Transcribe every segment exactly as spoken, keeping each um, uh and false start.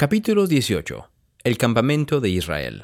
Capítulo dieciocho. El campamento de Israel.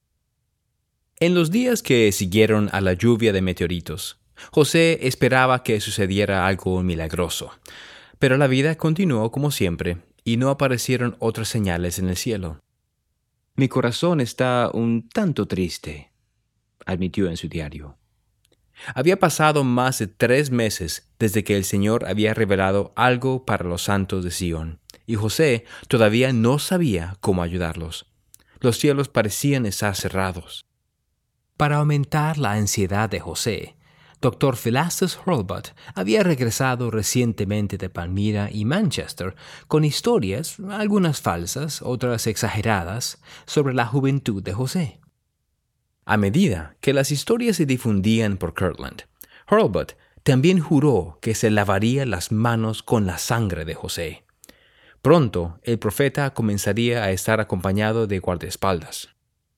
En los días que siguieron a la lluvia de meteoritos, José esperaba que sucediera algo milagroso, pero la vida continuó como siempre y no aparecieron otras señales en el cielo. «Mi corazón está un tanto triste», admitió en su diario. Había pasado más de tres meses desde que el Señor había revelado algo para los santos de Sión, y José todavía no sabía cómo ayudarlos. Los cielos parecían estar cerrados. Para aumentar la ansiedad de José, doctor Philastus Hurlbut había regresado recientemente de Palmira y Manchester con historias, algunas falsas, otras exageradas, sobre la juventud de José. A medida que las historias se difundían por Kirtland, Hurlbut también juró que se lavaría las manos con la sangre de José. Pronto, el profeta comenzaría a estar acompañado de guardaespaldas.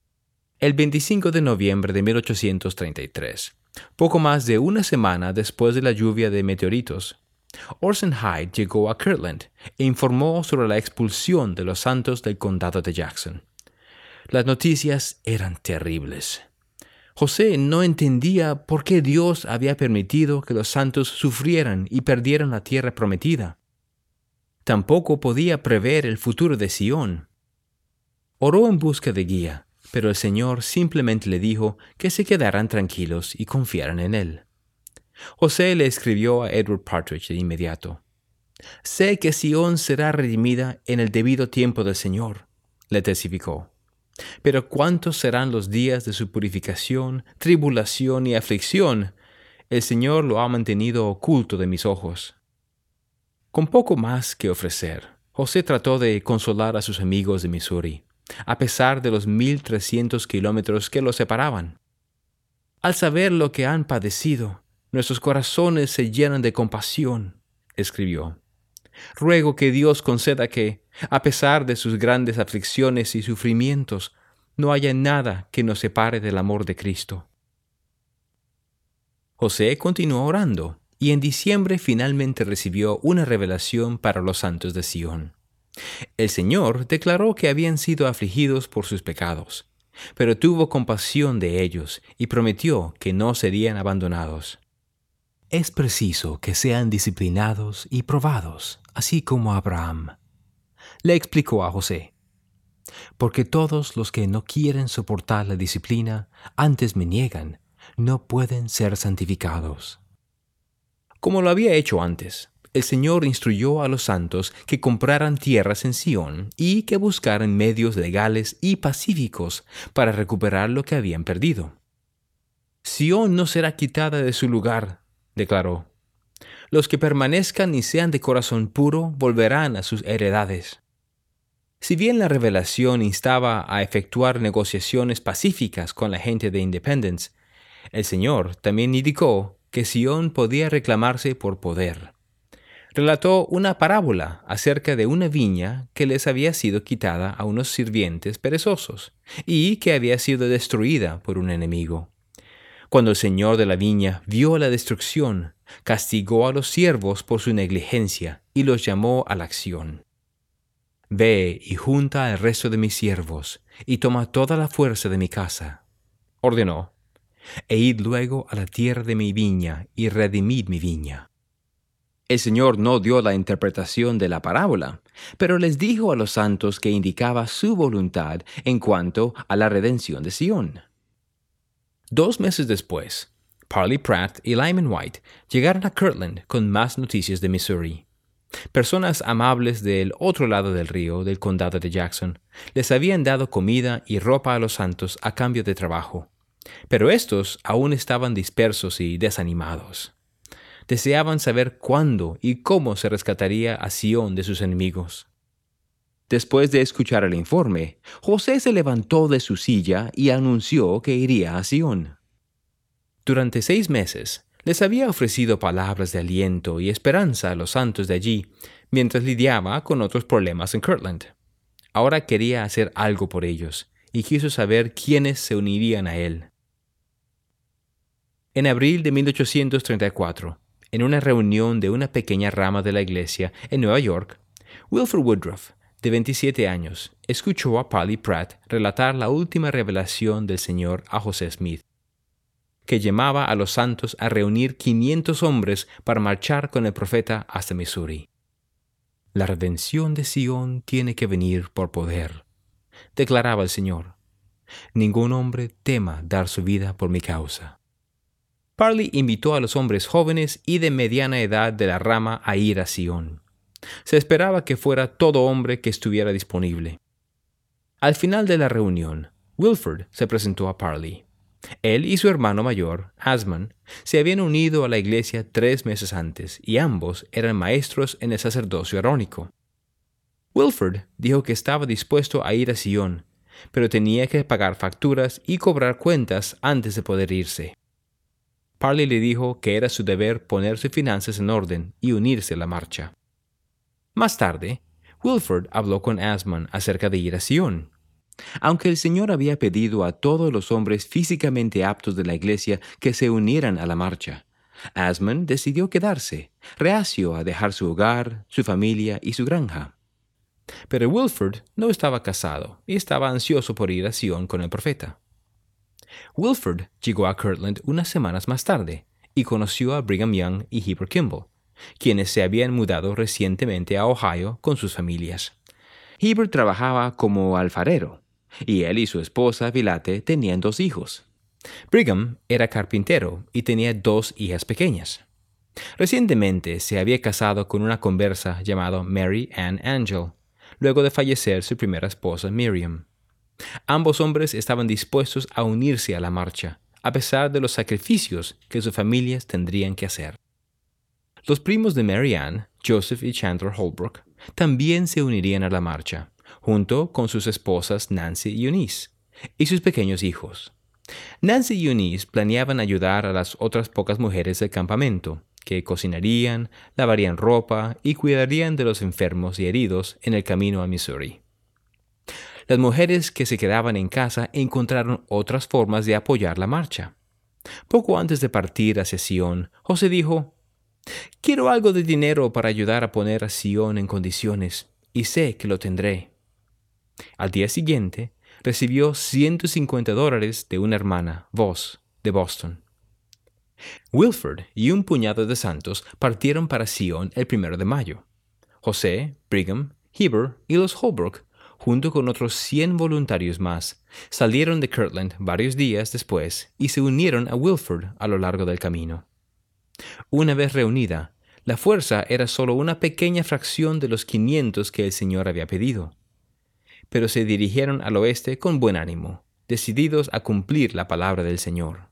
El veinticinco de noviembre de mil ochocientos treinta y tres, poco más de una semana después de la lluvia de meteoritos, Orson Hyde llegó a Kirtland e informó sobre la expulsión de los santos del condado de Jackson. Las noticias eran terribles. José no entendía por qué Dios había permitido que los santos sufrieran y perdieran la tierra prometida. Tampoco podía prever el futuro de Sión. Oró en busca de guía, pero el Señor simplemente le dijo que se quedaran tranquilos y confiaran en Él. José le escribió a Edward Partridge de inmediato. «Sé que Sión será redimida en el debido tiempo del Señor», le testificó. «Pero cuántos serán los días de su purificación, tribulación y aflicción. El Señor lo ha mantenido oculto de mis ojos». Con poco más que ofrecer, José trató de consolar a sus amigos de Missouri, a pesar de los mil trescientos kilómetros que los separaban. «Al saber lo que han padecido, nuestros corazones se llenan de compasión», escribió. «Ruego que Dios conceda que, a pesar de sus grandes aflicciones y sufrimientos, no haya nada que nos separe del amor de Cristo». José continuó orando, y en diciembre finalmente recibió una revelación para los santos de Sión. El Señor declaró que habían sido afligidos por sus pecados, pero tuvo compasión de ellos y prometió que no serían abandonados. «Es preciso que sean disciplinados y probados, así como Abraham», le explicó a José, «porque todos los que no quieren soportar la disciplina, antes me niegan, no pueden ser santificados». Como lo había hecho antes, el Señor instruyó a los santos que compraran tierras en Sión y que buscaran medios legales y pacíficos para recuperar lo que habían perdido. «Sión no será quitada de su lugar», declaró. «Los que permanezcan y sean de corazón puro volverán a sus heredades». Si bien la revelación instaba a efectuar negociaciones pacíficas con la gente de Independence, el Señor también indicó que Sión podía reclamarse por poder. Relató una parábola acerca de una viña que les había sido quitada a unos sirvientes perezosos y que había sido destruida por un enemigo. Cuando el señor de la viña vio la destrucción, castigó a los siervos por su negligencia y los llamó a la acción. «Ve y junta al resto de mis siervos y toma toda la fuerza de mi casa», ordenó, «e id luego a la tierra de mi viña y redimid mi viña». El Señor no dio la interpretación de la parábola, pero les dijo a los santos que indicaba su voluntad en cuanto a la redención de Sión. Dos meses después, Parley Pratt y Lyman White llegaron a Kirtland con más noticias de Missouri. Personas amables del otro lado del río del condado de Jackson les habían dado comida y ropa a los santos a cambio de trabajo, pero estos aún estaban dispersos y desanimados. Deseaban saber cuándo y cómo se rescataría a Sión de sus enemigos. Después de escuchar el informe, José se levantó de su silla y anunció que iría a Sión. Durante seis meses les había ofrecido palabras de aliento y esperanza a los santos de allí, mientras lidiaba con otros problemas en Kirtland. Ahora quería hacer algo por ellos y quiso saber quiénes se unirían a él. En abril de mil ochocientos treinta y cuatro, en una reunión de una pequeña rama de la iglesia en Nueva York, Wilford Woodruff, de veintisiete años, escuchó a Parley Pratt relatar la última revelación del Señor a José Smith, que llamaba a los santos a reunir quinientos hombres para marchar con el profeta hasta Missouri. La redención de Sion tiene que venir por poder, declaraba el Señor. Ningún hombre tema dar su vida por mi causa. Parley invitó a los hombres jóvenes y de mediana edad de la rama a ir a Sion. Se esperaba que fuera todo hombre que estuviera disponible. Al final de la reunión, Wilford se presentó a Parley. Él y su hermano mayor, Asman, se habían unido a la iglesia tres meses antes y ambos eran maestros en el sacerdocio arónico. Wilford dijo que estaba dispuesto a ir a Sion, pero tenía que pagar facturas y cobrar cuentas antes de poder irse. Parley le dijo que era su deber poner sus finanzas en orden y unirse a la marcha. Más tarde, Wilford habló con Asman acerca de ir a Sion. Aunque el Señor había pedido a todos los hombres físicamente aptos de la iglesia que se unieran a la marcha, Asman decidió quedarse, reacio a dejar su hogar, su familia y su granja. Pero Wilford no estaba casado y estaba ansioso por ir a Sion con el profeta. Wilford llegó a Kirtland unas semanas más tarde y conoció a Brigham Young y Heber Kimball, quienes se habían mudado recientemente a Ohio con sus familias. Heber trabajaba como alfarero, y él y su esposa Vilate tenían dos hijos. Brigham era carpintero y tenía dos hijas pequeñas. Recientemente se había casado con una conversa llamada Mary Ann Angel, luego de fallecer su primera esposa Miriam. Ambos hombres estaban dispuestos a unirse a la marcha, a pesar de los sacrificios que sus familias tendrían que hacer. Los primos de Mary Ann, Joseph y Chandler Holbrook, también se unirían a la marcha, junto con sus esposas Nancy y Eunice, y sus pequeños hijos. Nancy y Eunice planeaban ayudar a las otras pocas mujeres del campamento, que cocinarían, lavarían ropa y cuidarían de los enfermos y heridos en el camino a Missouri. Las mujeres que se quedaban en casa encontraron otras formas de apoyar la marcha. Poco antes de partir hacia Sion, José dijo: «Quiero algo de dinero para ayudar a poner a Sion en condiciones, y sé que lo tendré». Al día siguiente, recibió ciento cincuenta dólares de una hermana, Voss, de Boston. Wilford y un puñado de santos partieron para Sion el primero de mayo. José, Brigham, Heber y los Holbrook, junto con otros cien voluntarios más, salieron de Kirtland varios días después y se unieron a Wilford a lo largo del camino. Una vez reunida, la fuerza era solo una pequeña fracción de los quinientos que el Señor había pedido. Pero se dirigieron al oeste con buen ánimo, decididos a cumplir la palabra del Señor.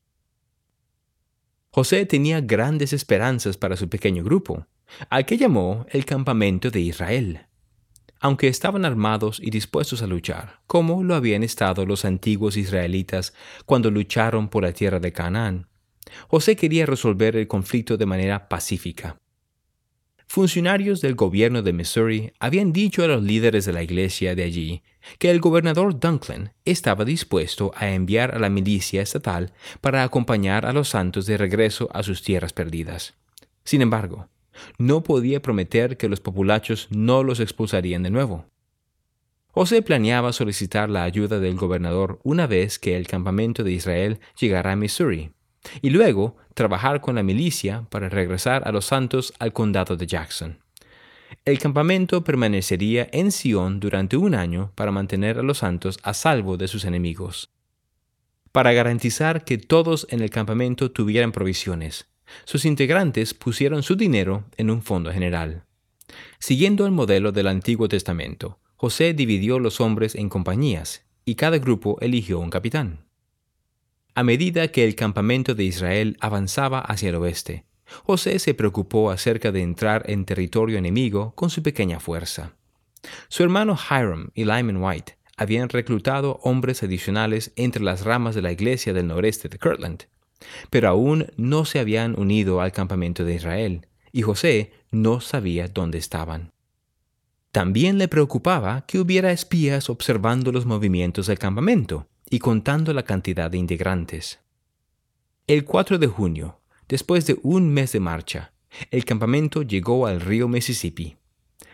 José tenía grandes esperanzas para su pequeño grupo, al que llamó el Campamento de Israel. Aunque estaban armados y dispuestos a luchar, como lo habían estado los antiguos israelitas cuando lucharon por la tierra de Canaán, José quería resolver el conflicto de manera pacífica. Funcionarios del gobierno de Missouri habían dicho a los líderes de la iglesia de allí que el gobernador Dunklin estaba dispuesto a enviar a la milicia estatal para acompañar a los santos de regreso a sus tierras perdidas. Sin embargo, no podía prometer que los populachos no los expulsarían de nuevo. José planeaba solicitar la ayuda del gobernador una vez que el campamento de Israel llegara a Missouri, y luego trabajar con la milicia para regresar a los santos al condado de Jackson. El campamento permanecería en Sion durante un año para mantener a los santos a salvo de sus enemigos. Para garantizar que todos en el campamento tuvieran provisiones, sus integrantes pusieron su dinero en un fondo general. Siguiendo el modelo del Antiguo Testamento, José dividió los hombres en compañías y cada grupo eligió un capitán. A medida que el campamento de Israel avanzaba hacia el oeste, José se preocupó acerca de entrar en territorio enemigo con su pequeña fuerza. Su hermano Hiram y Lyman White habían reclutado hombres adicionales entre las ramas de la iglesia del noreste de Kirtland, pero aún no se habían unido al campamento de Israel, y José no sabía dónde estaban. También le preocupaba que hubiera espías observando los movimientos del campamento y contando la cantidad de integrantes. El cuatro de junio, después de un mes de marcha, el campamento llegó al río Mississippi.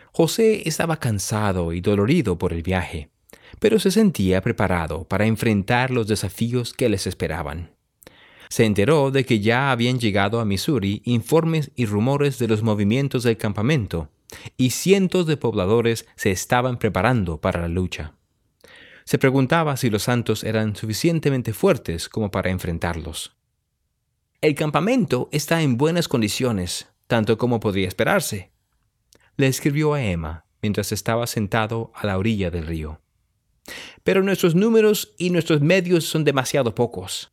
José estaba cansado y dolorido por el viaje, pero se sentía preparado para enfrentar los desafíos que les esperaban. Se enteró de que ya habían llegado a Missouri informes y rumores de los movimientos del campamento, y cientos de pobladores se estaban preparando para la lucha. Se preguntaba si los santos eran suficientemente fuertes como para enfrentarlos. «El campamento está en buenas condiciones, tanto como podría esperarse», le escribió a Emma mientras estaba sentado a la orilla del río. «Pero nuestros números y nuestros medios son demasiado pocos».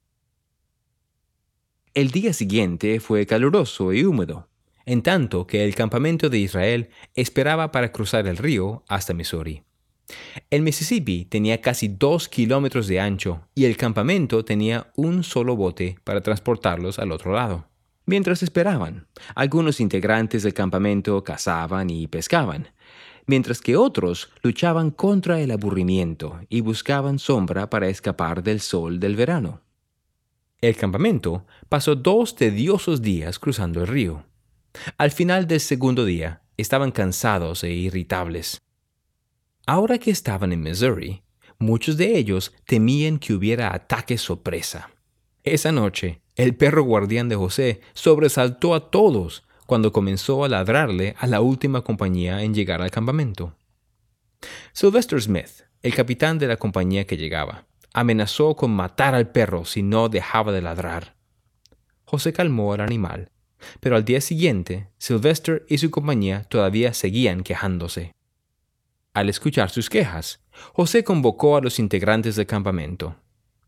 El día siguiente fue caluroso y húmedo, en tanto que el campamento de Israel esperaba para cruzar el río hasta Missouri. El Mississippi tenía casi dos kilómetros de ancho y el campamento tenía un solo bote para transportarlos al otro lado. Mientras esperaban, algunos integrantes del campamento cazaban y pescaban, mientras que otros luchaban contra el aburrimiento y buscaban sombra para escapar del sol del verano. El campamento pasó dos tediosos días cruzando el río. Al final del segundo día, estaban cansados e irritables. Ahora que estaban en Missouri, muchos de ellos temían que hubiera ataque sorpresa. Esa noche, el perro guardián de José sobresaltó a todos cuando comenzó a ladrarle a la última compañía en llegar al campamento. Sylvester Smith, el capitán de la compañía que llegaba, amenazó con matar al perro si no dejaba de ladrar. José calmó al animal, pero al día siguiente, Sylvester y su compañía todavía seguían quejándose. Al escuchar sus quejas, José convocó a los integrantes del campamento.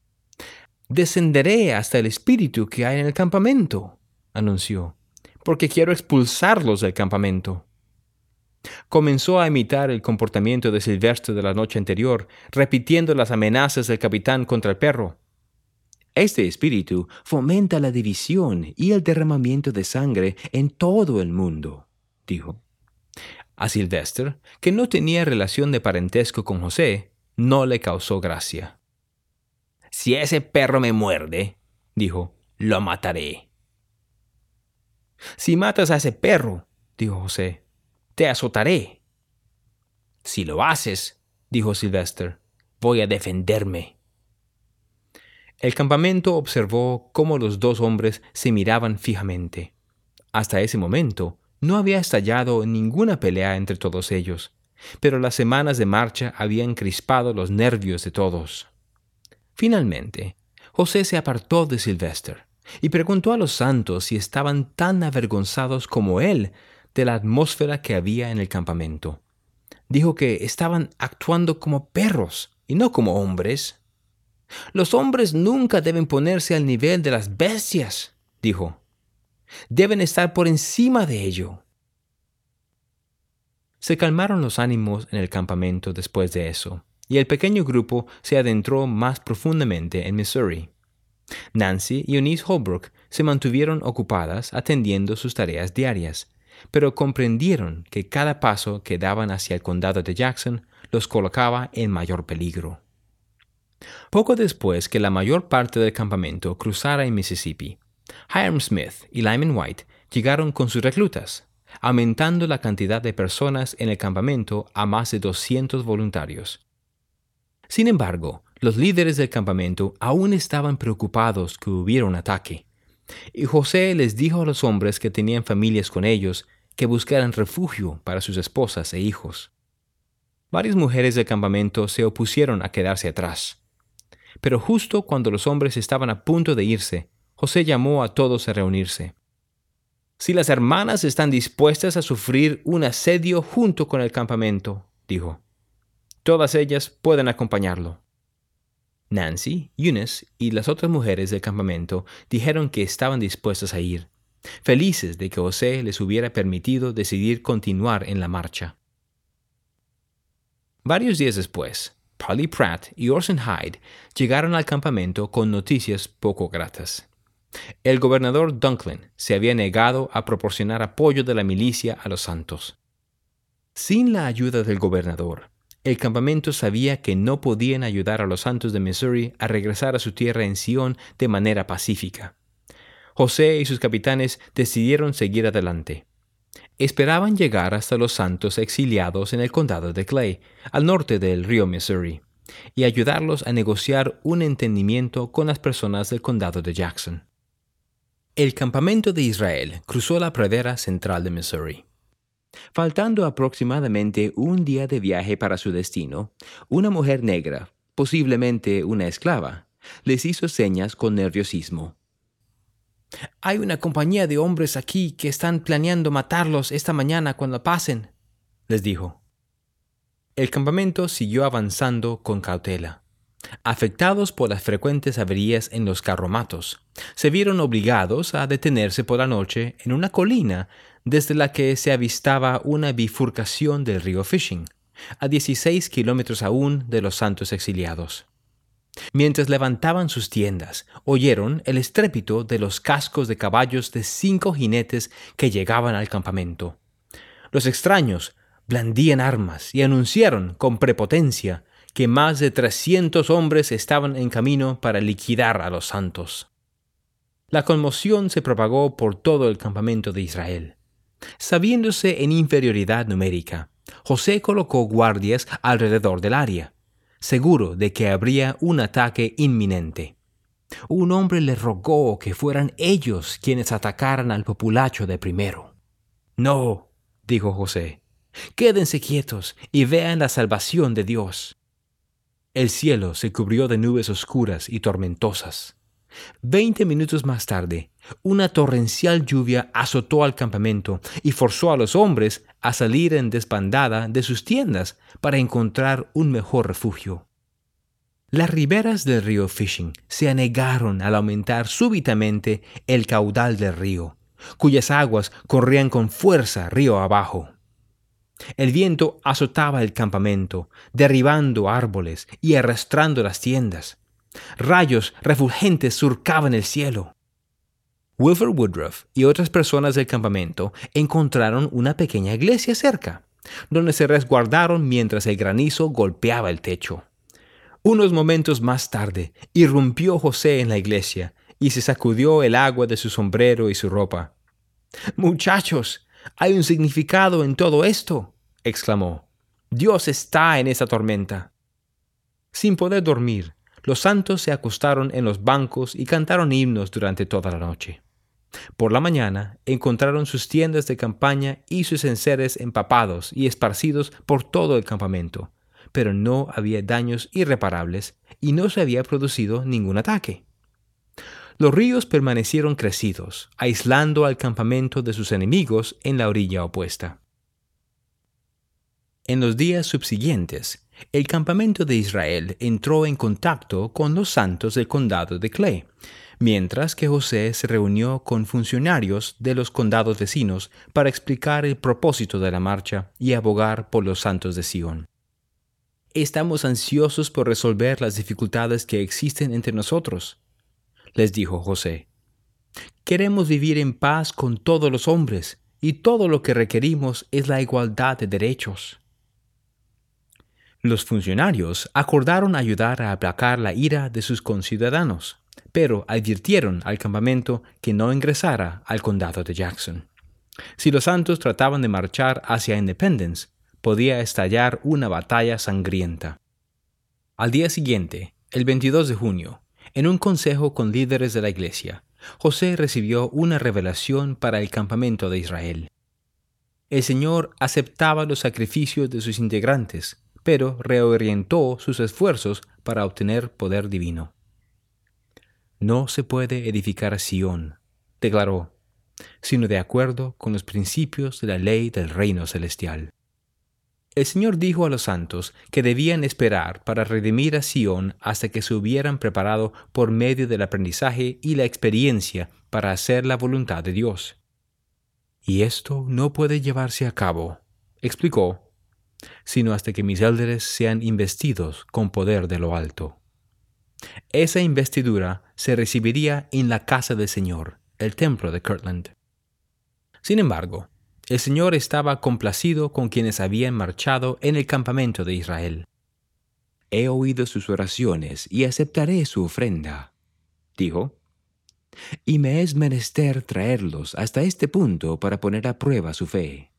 «Descenderé hasta el espíritu que hay en el campamento», anunció, «porque quiero expulsarlos del campamento». Comenzó a imitar el comportamiento de Sylvester de la noche anterior, repitiendo las amenazas del capitán contra el perro. «Este espíritu fomenta la división y el derramamiento de sangre en todo el mundo», dijo. A Sylvester, que no tenía relación de parentesco con José, no le causó gracia. «Si ese perro me muerde», dijo, «lo mataré». «Si matas a ese perro», dijo José, «te azotaré». «Si lo haces», dijo Sylvester, «voy a defenderme». El campamento observó cómo los dos hombres se miraban fijamente. Hasta ese momento, no había estallado ninguna pelea entre todos ellos, pero las semanas de marcha habían crispado los nervios de todos. Finalmente, José se apartó de Sylvester y preguntó a los santos si estaban tan avergonzados como él de la atmósfera que había en el campamento. Dijo que estaban actuando como perros y no como hombres. «Los hombres nunca deben ponerse al nivel de las bestias», dijo. «Deben estar por encima de ello». Se calmaron los ánimos en el campamento después de eso, y el pequeño grupo se adentró más profundamente en Missouri. Nancy y Eunice Holbrook se mantuvieron ocupadas atendiendo sus tareas diarias, pero comprendieron que cada paso que daban hacia el condado de Jackson los colocaba en mayor peligro. Poco después que la mayor parte del campamento cruzara el Mississippi, Hiram Smith y Lyman White llegaron con sus reclutas, aumentando la cantidad de personas en el campamento a más de doscientos voluntarios. Sin embargo, los líderes del campamento aún estaban preocupados que hubiera un ataque, y José les dijo a los hombres que tenían familias con ellos que buscaran refugio para sus esposas e hijos. Varias mujeres del campamento se opusieron a quedarse atrás, pero justo cuando los hombres estaban a punto de irse, José llamó a todos a reunirse. «Si las hermanas están dispuestas a sufrir un asedio junto con el campamento», dijo, «todas ellas pueden acompañarlo». Nancy, Eunice y las otras mujeres del campamento dijeron que estaban dispuestas a ir, felices de que José les hubiera permitido decidir continuar en la marcha. Varios días después, Polly Pratt y Orson Hyde llegaron al campamento con noticias poco gratas. El gobernador Dunklin se había negado a proporcionar apoyo de la milicia a los santos. Sin la ayuda del gobernador, el campamento sabía que no podían ayudar a los santos de Missouri a regresar a su tierra en Sion de manera pacífica. José y sus capitanes decidieron seguir adelante. Esperaban llegar hasta los santos exiliados en el condado de Clay, al norte del río Missouri, y ayudarlos a negociar un entendimiento con las personas del condado de Jackson. El campamento de Israel cruzó la pradera central de Missouri. Faltando aproximadamente un día de viaje para su destino, una mujer negra, posiblemente una esclava, les hizo señas con nerviosismo. «Hay una compañía de hombres aquí que están planeando matarlos esta mañana cuando pasen», les dijo. El campamento siguió avanzando con cautela. Afectados por las frecuentes averías en los carromatos, se vieron obligados a detenerse por la noche en una colina desde la que se avistaba una bifurcación del río Fishing, a dieciséis kilómetros aún de los santos exiliados. Mientras levantaban sus tiendas, oyeron el estrépito de los cascos de caballos de cinco jinetes que llegaban al campamento. Los extraños blandían armas y anunciaron con prepotencia que más de trescientos hombres estaban en camino para liquidar a los santos. La conmoción se propagó por todo el campamento de Israel. Sabiéndose en inferioridad numérica, José colocó guardias alrededor del área, seguro de que habría un ataque inminente. Un hombre le rogó que fueran ellos quienes atacaran al populacho de primero. «No», dijo José, «quédense quietos y vean la salvación de Dios». El cielo se cubrió de nubes oscuras y tormentosas. Veinte minutos más tarde, una torrencial lluvia azotó al campamento y forzó a los hombres a salir en desbandada de sus tiendas para encontrar un mejor refugio. Las riberas del río Fishing se anegaron al aumentar súbitamente el caudal del río, cuyas aguas corrían con fuerza río abajo. El viento azotaba el campamento, derribando árboles y arrastrando las tiendas. Rayos refulgentes surcaban el cielo. Wilford Woodruff y otras personas del campamento encontraron una pequeña iglesia cerca, donde se resguardaron mientras el granizo golpeaba el techo. Unos momentos más tarde, irrumpió José en la iglesia y se sacudió el agua de su sombrero y su ropa. «Muchachos, hay un significado en todo esto», exclamó. «Dios está en esa tormenta». Sin poder dormir, los santos se acostaron en los bancos y cantaron himnos durante toda la noche. Por la mañana encontraron sus tiendas de campaña y sus enseres empapados y esparcidos por todo el campamento, pero no había daños irreparables y no se había producido ningún ataque. Los ríos permanecieron crecidos, aislando al campamento de sus enemigos en la orilla opuesta. En los días subsiguientes, el campamento de Israel entró en contacto con los santos del condado de Clay, mientras que José se reunió con funcionarios de los condados vecinos para explicar el propósito de la marcha y abogar por los santos de Sion. «Estamos ansiosos por resolver las dificultades que existen entre nosotros», les dijo José. «Queremos vivir en paz con todos los hombres, y todo lo que requerimos es la igualdad de derechos». Los funcionarios acordaron ayudar a aplacar la ira de sus conciudadanos, pero advirtieron al campamento que no ingresara al condado de Jackson. Si los santos trataban de marchar hacia Independence, podía estallar una batalla sangrienta. Al día siguiente, el veintidós de junio, en un consejo con líderes de la iglesia, José recibió una revelación para el campamento de Israel. El Señor aceptaba los sacrificios de sus integrantes, pero reorientó sus esfuerzos para obtener poder divino. «No se puede edificar Sion», declaró, «sino de acuerdo con los principios de la ley del reino celestial». El Señor dijo a los santos que debían esperar para redimir a Sion hasta que se hubieran preparado por medio del aprendizaje y la experiencia para hacer la voluntad de Dios. «Y esto no puede llevarse a cabo», explicó, «sino hasta que mis élderes sean investidos con poder de lo alto». Esa investidura se recibiría en la casa del Señor, el templo de Kirtland. Sin embargo, el Señor estaba complacido con quienes habían marchado en el campamento de Israel. «He oído sus oraciones y aceptaré su ofrenda», dijo. y me es menester traerlos hasta este punto para poner a prueba su fe.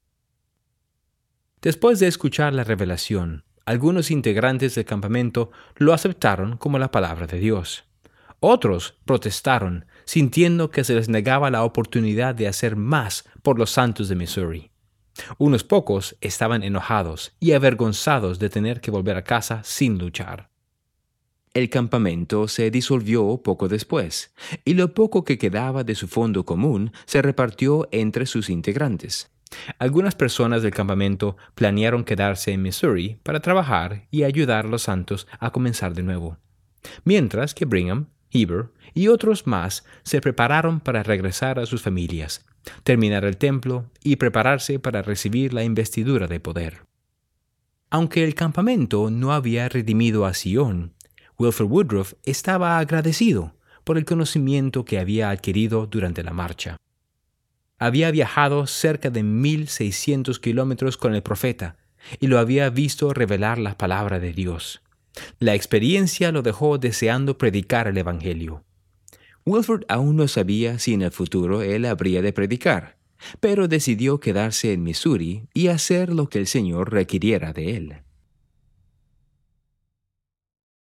Después de escuchar la revelación, algunos integrantes del campamento lo aceptaron como la palabra de Dios. Otros protestaron, sintiendo que se les negaba la oportunidad de hacer más por los santos de Missouri. Unos pocos estaban enojados y avergonzados de tener que volver a casa sin luchar. El campamento se disolvió poco después, y lo poco que quedaba de su fondo común se repartió entre sus integrantes. Algunas personas del campamento planearon quedarse en Missouri para trabajar y ayudar a los santos a comenzar de nuevo, mientras que Brigham, Heber y otros más se prepararon para regresar a sus familias, terminar el templo y prepararse para recibir la investidura de poder. Aunque el campamento no había redimido a Sion, Wilford Woodruff estaba agradecido por el conocimiento que había adquirido durante la marcha. Había viajado cerca de mil seiscientos kilómetros con el profeta y lo había visto revelar la palabra de Dios. La experiencia lo dejó deseando predicar el Evangelio. Wilford aún no sabía si en el futuro él habría de predicar, pero decidió quedarse en Missouri y hacer lo que el Señor requiriera de él.